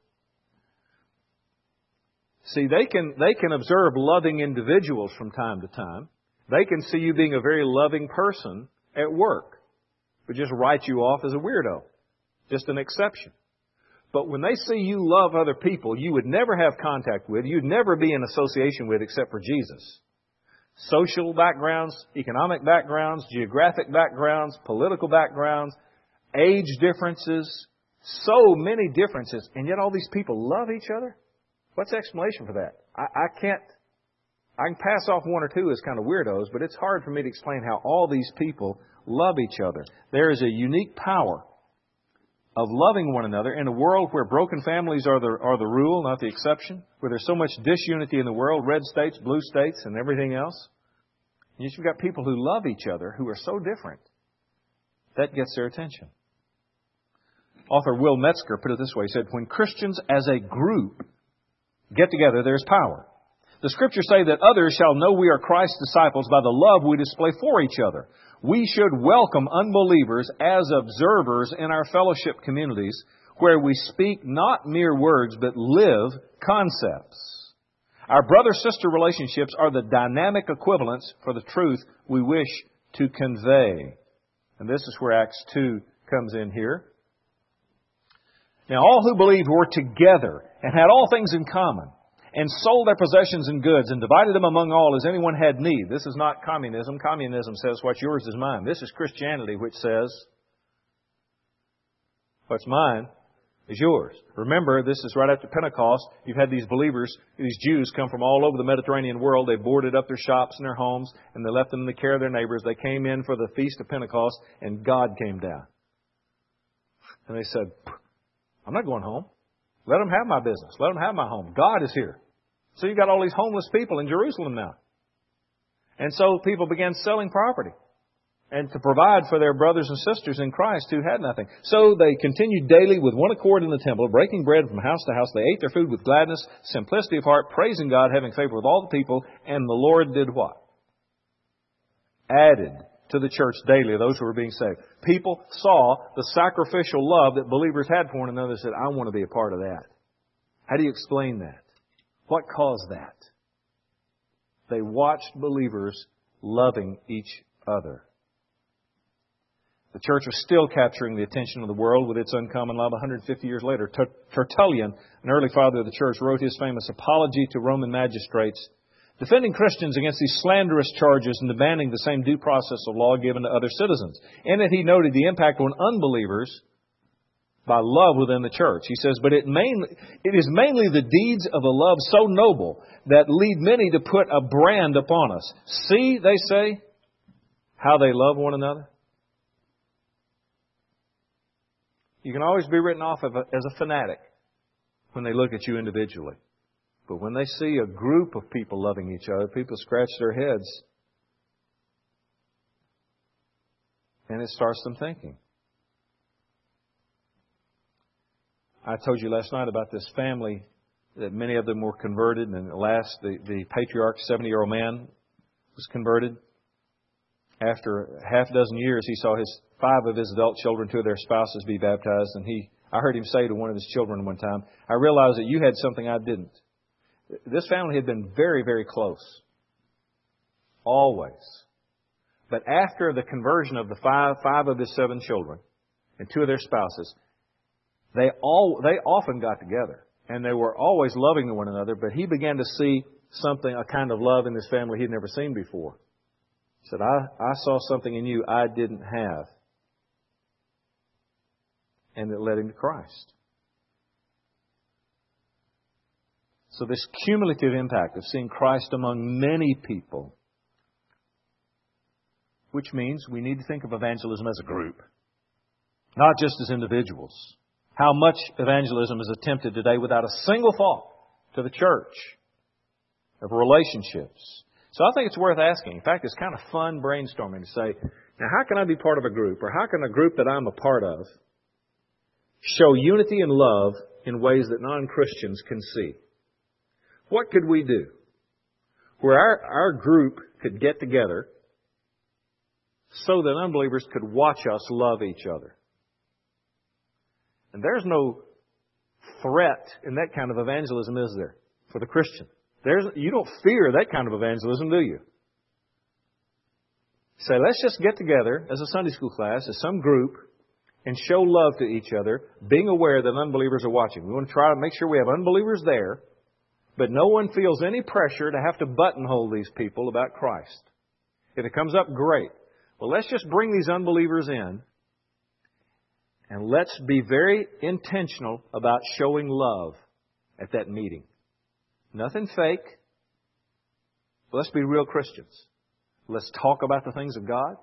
See, they can observe loving individuals from time to time. They can see you being a very loving person at work, but just write you off as a weirdo, just an exception. But when they see you love other people you would never have contact with, you'd never be in association with except for Jesus. Social backgrounds, economic backgrounds, geographic backgrounds, political backgrounds, age differences, so many differences, and yet all these people love each other? What's the explanation for that? I can pass off one or two as kind of weirdos, but it's hard for me to explain how all these people love each other. There is a unique power of loving one another in a world where broken families are the rule, not the exception, where there's so much disunity in the world, red states, blue states, and everything else. And you've got people who love each other who are so different. That gets their attention. Author Will Metzger put it this way. He said, when Christians as a group get together, there's power. The Scriptures say that others shall know we are Christ's disciples by the love we display for each other. We should welcome unbelievers as observers in our fellowship communities where we speak not mere words but live concepts. Our brother-sister relationships are the dynamic equivalents for the truth we wish to convey. And this is where Acts 2 comes in here. Now all who believed were together and had all things in common, and sold their possessions and goods, and divided them among all as anyone had need. This is not communism. Communism says what's yours is mine. This is Christianity, which says what's mine is yours. Remember, this is right after Pentecost. You've had these believers, these Jews, come from all over the Mediterranean world. They boarded up their shops and their homes, and they left them in the care of their neighbors. They came in for the Feast of Pentecost, and God came down. And they said, I'm not going home. Let them have my business. Let them have my home. God is here. So you've got all these homeless people in Jerusalem now. And so people began selling property and to provide for their brothers and sisters in Christ who had nothing. So they continued daily with one accord in the temple, breaking bread from house to house. They ate their food with gladness, simplicity of heart, praising God, having favor with all the people. And the Lord did what? Added to the church daily those who were being saved. People saw the sacrificial love that believers had for one another and said, I want to be a part of that. How do you explain that? What caused that? They watched believers loving each other. The church was still capturing the attention of the world with its uncommon love 150 years later. Tertullian, an early father of the church, wrote his famous Apology to Roman Magistrates, defending Christians against these slanderous charges and demanding the same due process of law given to other citizens. In it, he noted the impact on unbelievers by love within the church. He says, but it is mainly the deeds of a love so noble that lead many to put a brand upon us. See, they say, how they love one another. You can always be written off as a fanatic when they look at you individually. But when they see a group of people loving each other, people scratch their heads. And it starts them thinking. I told you last night about this family that many of them were converted. And at last, the patriarch, 70-year-old man, was converted. After half a dozen years, he saw 5 of his adult children, 2 of their spouses be baptized. And I heard him say to one of his children one time, I realized that you had something I didn't. This family had been very, very close. Always. But after the conversion of the 5 of his 7 children and 2 of their spouses, they often got together. And they were always loving one another. But he began to see something, a kind of love in this family he'd never seen before. He said, I saw something in you I didn't have. And it led him to Christ. So this cumulative impact of seeing Christ among many people, which means we need to think of evangelism as a group. not just as individuals. How much evangelism is attempted today without a single thought to the church, of relationships. So I think it's worth asking. In fact, it's kind of fun brainstorming to say, now how can I be part of a group, or how can a group that I'm a part of show unity and love in ways that non-Christians can see? What could we do where our group could get together so that unbelievers could watch us love each other? And there's no threat in that kind of evangelism, is there, for the Christian? You don't fear that kind of evangelism, do you? Say, let's just get together as a Sunday school class, as some group, and show love to each other, being aware that unbelievers are watching. We want to try to make sure we have unbelievers there, but no one feels any pressure to have to buttonhole these people about Christ. If it comes up, great. Well, let's just bring these unbelievers in, and let's be very intentional about showing love at that meeting. Nothing fake. Let's be real Christians. Let's talk about the things of God.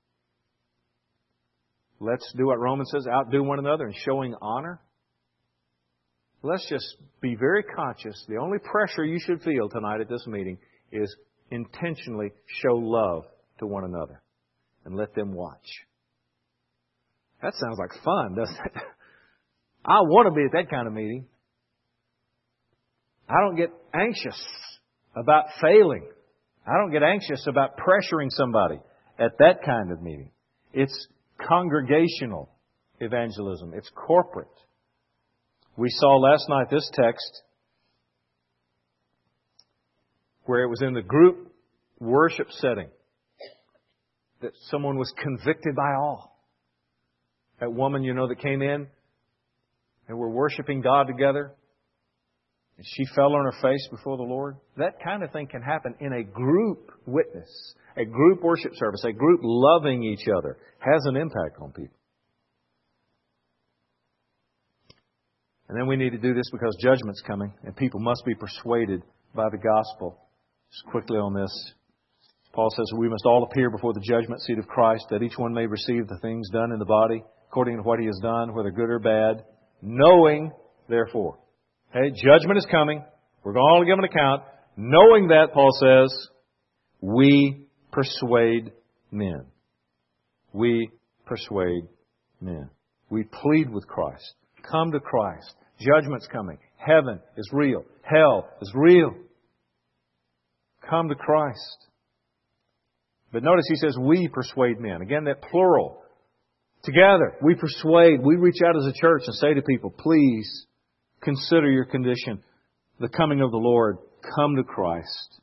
Let's do what Romans says, outdo one another in showing honor. Let's just be very conscious. The only pressure you should feel tonight at this meeting is intentionally show love to one another and let them watch. That sounds like fun, doesn't it? I want to be at that kind of meeting. I don't get anxious about failing. I don't get anxious about pressuring somebody at that kind of meeting. It's congregational evangelism. It's corporate. We saw last night this text where it was in the group worship setting that someone was convicted by awe. That woman, that came in and were worshiping God together. And she fell on her face before the Lord. That kind of thing can happen in a group witness, a group worship service, a group loving each other. Has an impact on people. And then we need to do this because judgment's coming and people must be persuaded by the gospel. Just quickly on this. Paul says we must all appear before the judgment seat of Christ, that each one may receive the things done in the body according to what he has done, whether good or bad, knowing, therefore. Okay, judgment is coming. We're going to give an account. Knowing that, Paul says, we persuade men. We persuade men. We plead with Christ. Come to Christ. Judgment's coming. Heaven is real. Hell is real. Come to Christ. But notice he says, we persuade men. Again, that plural. Together, we persuade. We reach out as a church and say to people, please consider your condition. The coming of the Lord. Come to Christ.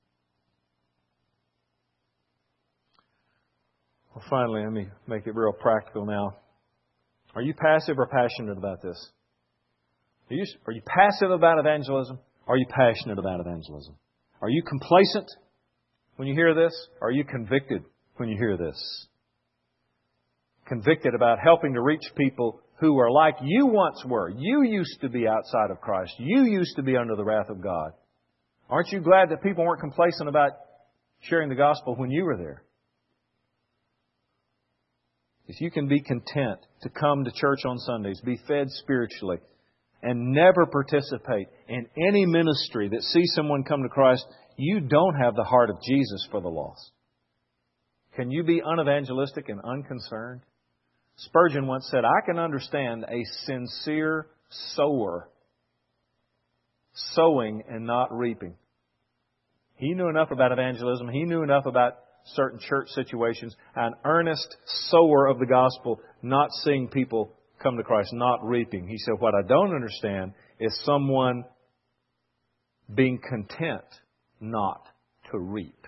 Well, finally, let me make it real practical now. Are you passive or passionate about this? Are you passive about evangelism? Or are you passionate about evangelism? Are you complacent when you hear this? Or are you convicted when you hear this? Convicted about helping to reach people who are like you once were. You used to be outside of Christ. You used to be under the wrath of God. Aren't you glad that people weren't complacent about sharing the gospel when you were there? If you can be content to come to church on Sundays, be fed spiritually, and never participate in any ministry that sees someone come to Christ, you don't have the heart of Jesus for the lost. Can you be unevangelistic and unconcerned? Spurgeon once said, I can understand a sincere sower sowing and not reaping. He knew enough about evangelism. He knew enough about certain church situations. An earnest sower of the gospel, not seeing people come to Christ, not reaping. He said, what I don't understand is someone being content not to reap.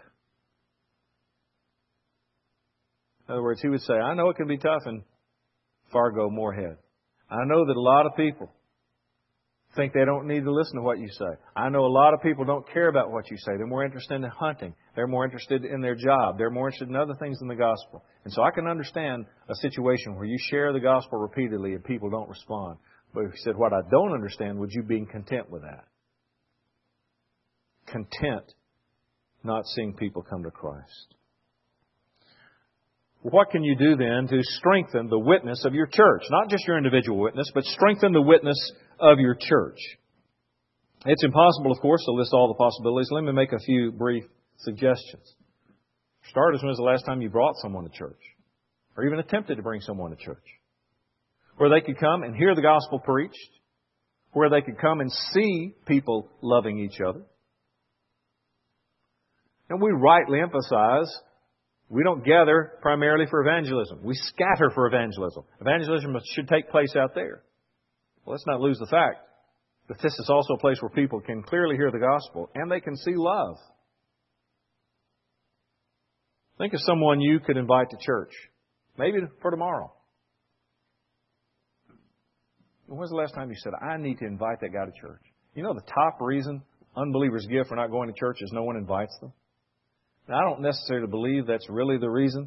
In other words, he would say, I know it can be tough in Fargo, Moorhead. I know that a lot of people think they don't need to listen to what you say. I know a lot of people don't care about what you say. They're more interested in hunting. They're more interested in their job. They're more interested in other things than the gospel. And so I can understand a situation where you share the gospel repeatedly and people don't respond. But he said, what I don't understand, would you being content with that? Content not seeing people come to Christ. What can you do then to strengthen the witness of your church? Not just your individual witness, but strengthen the witness of your church. It's impossible, of course, to list all the possibilities. Let me make a few brief suggestions. For starters, when was the last time you brought someone to church? Or even attempted to bring someone to church? Where they could come and hear the gospel preached. Where they could come and see people loving each other. And we rightly emphasize, we don't gather primarily for evangelism. We scatter for evangelism. Evangelism should take place out there. Well, let's not lose the fact that this is also a place where people can clearly hear the gospel and they can see love. Think of someone you could invite to church, maybe for tomorrow. When's the last time you said, I need to invite that guy to church? You know the top reason unbelievers give for not going to church is no one invites them? Now, I don't necessarily believe that's really the reason.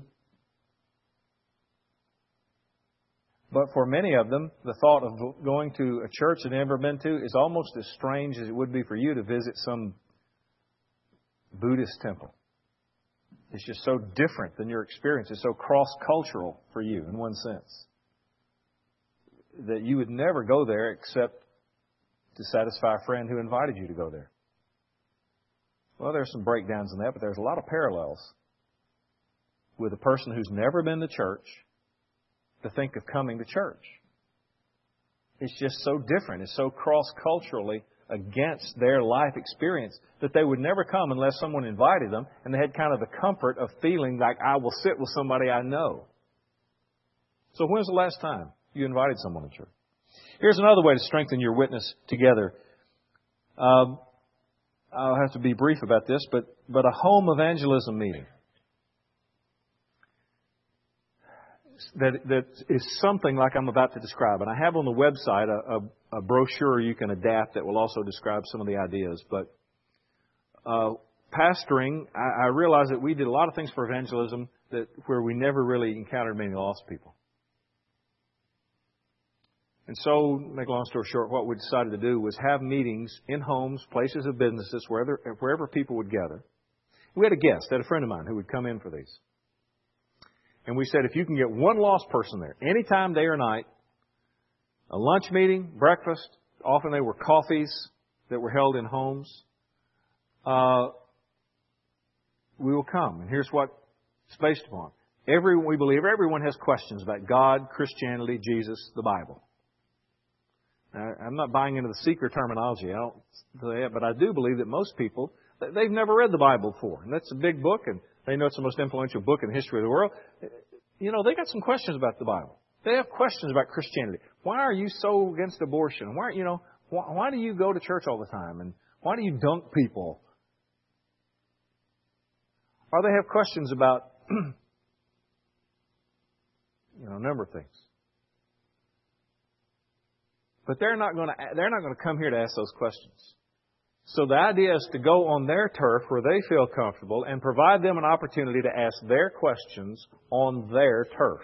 But for many of them, the thought of going to a church they've never been to is almost as strange as it would be for you to visit some Buddhist temple. It's just so different than your experience. It's so cross-cultural for you in one sense that you would never go there except to satisfy a friend who invited you to go there. Well, there's some breakdowns in that, but there's a lot of parallels with a person who's never been to church to think of coming to church. It's just so different. It's so cross-culturally against their life experience that they would never come unless someone invited them and they had kind of the comfort of feeling like I will sit with somebody I know. So when's the last time you invited someone to church? Here's another way to strengthen your witness together. I'll have to be brief about this, but a home evangelism meeting that is something like I'm about to describe. And I have on the website a brochure you can adapt that will also describe some of the ideas. But pastoring, I realized that we did a lot of things for evangelism where we never really encountered many lost people. And so, make a long story short, what we decided to do was have meetings in homes, places of businesses, wherever people would gather. We had a guest, had a friend of mine who would come in for these. And we said, if you can get one lost person there, anytime, day or night, a lunch meeting, breakfast, often they were coffees that were held in homes, we will come. And here's what it's based upon. We believe everyone has questions about God, Christianity, Jesus, the Bible. I'm not buying into the seeker terminology, but I do believe that most people, they've never read the Bible before. And that's a big book, and they know it's the most influential book in the history of the world. You know, they got some questions about the Bible. They have questions about Christianity. Why are you so against abortion? Why do you go to church all the time? And why do you dunk people? Or they have questions about, a number of things. But they're not going to come here to ask those questions. So the idea is to go on their turf where they feel comfortable and provide them an opportunity to ask their questions on their turf.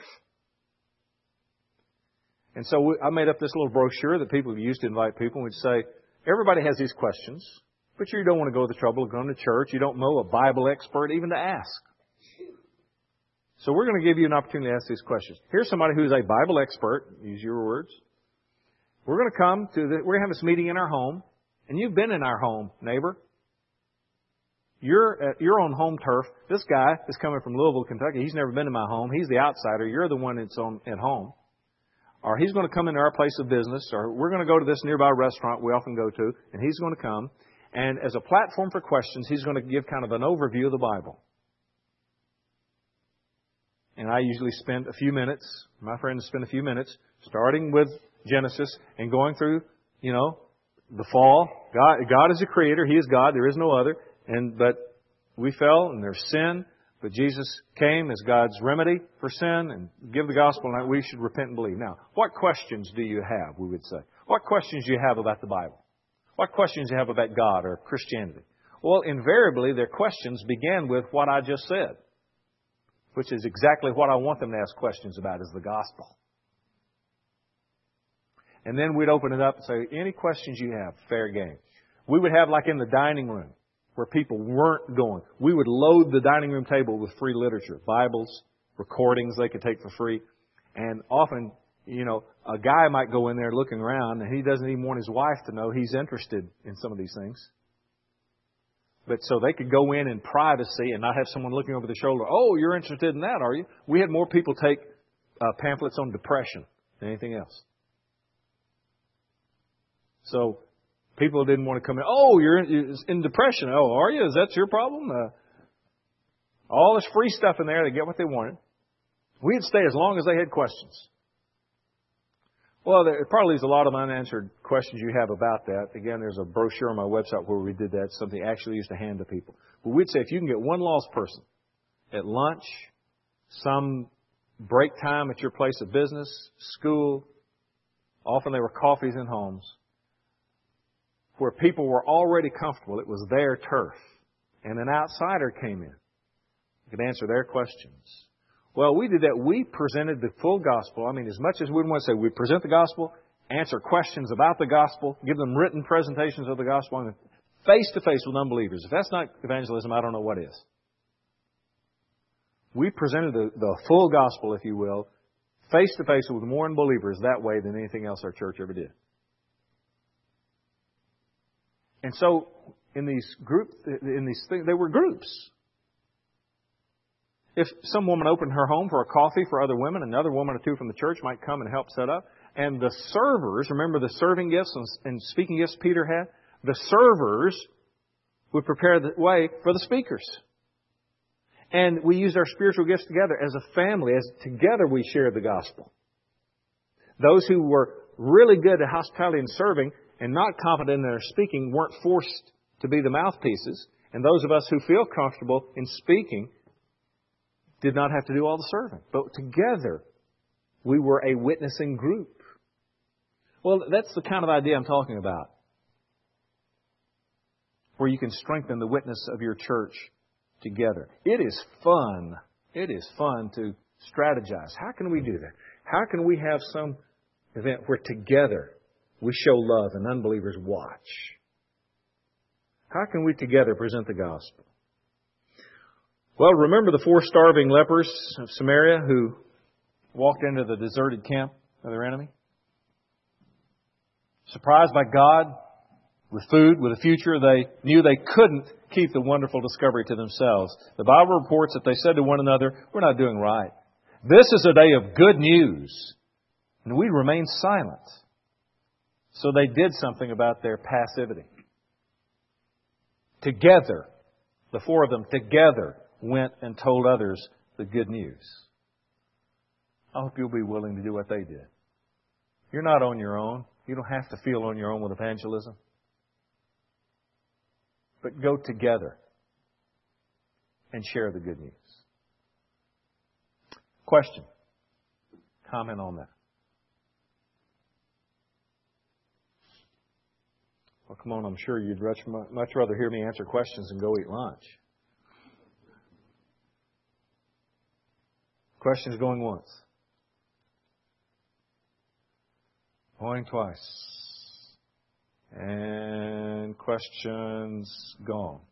And so I made up this little brochure that people used to invite people. We'd say, everybody has these questions, but you don't want to go to the trouble of going to church. You don't know a Bible expert even to ask. So we're going to give you an opportunity to ask these questions. Here's somebody who's a Bible expert. Use your words. We're going to we're going to have this meeting in our home, and you've been in our home, neighbor. You're at your own home turf. This guy is coming from Louisville, Kentucky. He's never been in my home. He's the outsider. You're the one that's at home. Or he's going to come into our place of business, or we're going to go to this nearby restaurant we often go to, and he's going to come. And as a platform for questions, he's going to give kind of an overview of the Bible. And I usually spend a few minutes, my friends spend a few minutes, starting with Genesis and going through, the fall. God is the creator. He is God. There is no other. But we fell and there's sin. But Jesus came as God's remedy for sin and give the gospel, and we should repent and believe. Now, what questions do you have, we would say? What questions do you have about the Bible? What questions do you have about God or Christianity? Well, invariably, their questions began with what I just said, which is exactly what I want them to ask questions about, is the gospel. And then we'd open it up and say, any questions you have, fair game. We would have, like in the dining room, where people weren't going, we would load the dining room table with free literature, Bibles, recordings they could take for free. And often, a guy might go in there looking around and he doesn't even want his wife to know he's interested in some of these things. But so they could go in privacy and not have someone looking over the shoulder. Oh, you're interested in that, are you? We had more people take pamphlets on depression than anything else. So people didn't want to come in. Oh, you're in depression. Oh, are you? Is that your problem? All this free stuff in there, they get what they wanted. We'd stay as long as they had questions. Well, there probably is a lot of unanswered questions you have about that. Again, there's a brochure on my website where we did that, something I actually used to hand to people. But we'd say if you can get one lost person at lunch, some break time at your place of business, school, often they were coffees in homes, where people were already comfortable, it was their turf, and an outsider came in, could answer their questions. Well, we did that. We presented the full gospel. I mean, as much as we want to say, we present the gospel, answer questions about the gospel, give them written presentations of the gospel, and face to face with unbelievers. If that's not evangelism, I don't know what is. We presented the full gospel, if you will, face to face with more unbelievers that way than anything else our church ever did. And so, in these things, they were groups. If some woman opened her home for a coffee for other women, another woman or two from the church might come and help set up. And the servers, remember the serving gifts and speaking gifts Peter had? The servers would prepare the way for the speakers. And we used our spiritual gifts together as a family, as together we shared the gospel. Those who were really good at hospitality and serving and not confident in their speaking weren't forced to be the mouthpieces. And those of us who feel comfortable in speaking did not have to do all the serving. But together, we were a witnessing group. Well, that's the kind of idea I'm talking about. Where you can strengthen the witness of your church together. It is fun. It is fun to strategize. How can we do that? How can we have some event where together we show love and unbelievers watch? How can we together present the gospel? Well, remember the 4 starving lepers of Samaria who walked into the deserted camp of their enemy? Surprised by God with food, with a future, they knew they couldn't keep the wonderful discovery to themselves. The Bible reports that they said to one another, we're not doing right. This is a day of good news. And we remained silent. So they did something about their passivity. Together, the 4 of them together went and told others the good news. I hope you'll be willing to do what they did. You're not on your own. You don't have to feel on your own with evangelism. But go together and share the good news. Question? Comment on that. Well, come on, I'm sure you'd much rather hear me answer questions than go eat lunch. Questions going once. Going twice. And questions gone.